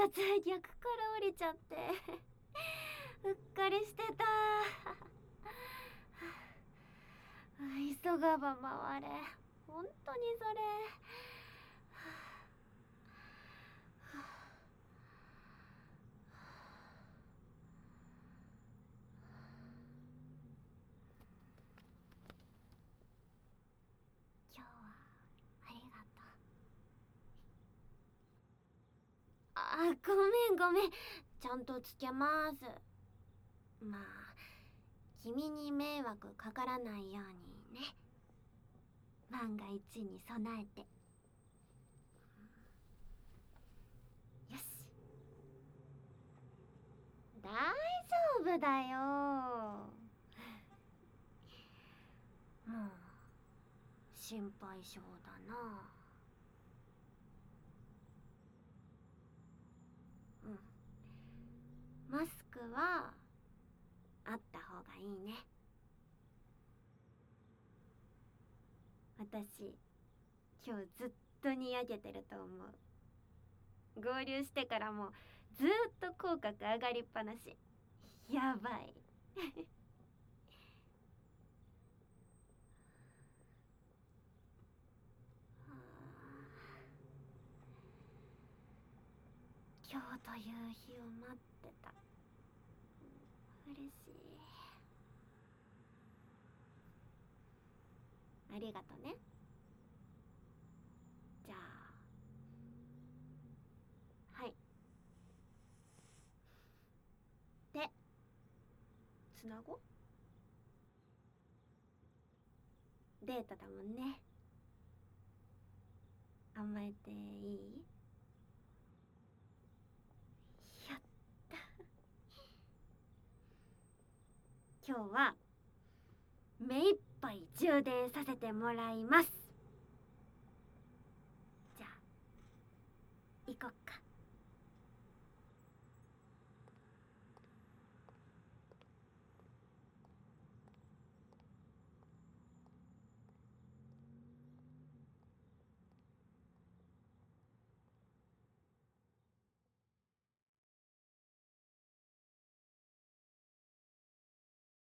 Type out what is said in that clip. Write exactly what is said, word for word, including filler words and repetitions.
札逆から降りちゃってうっかりしてた。急がば回れ、本当にそれ。今日はありがとう。あ、ごめんごめん、ちゃんとつけます。まあ君に迷惑かからないようにね、万が一に備えて。よし、大丈夫だよ。もう心配性だな。うん、マスクはあった方がいいね。私今日ずっとにやけてると思う。合流してからもずっと口角上がりっぱなし。やばい。今日という日を待ってた。嬉しい。ありがとね。じゃあ、はい。で、つなご。デートだもんね。甘えていい？やった。今日は目いっぱい充電させてもらいます。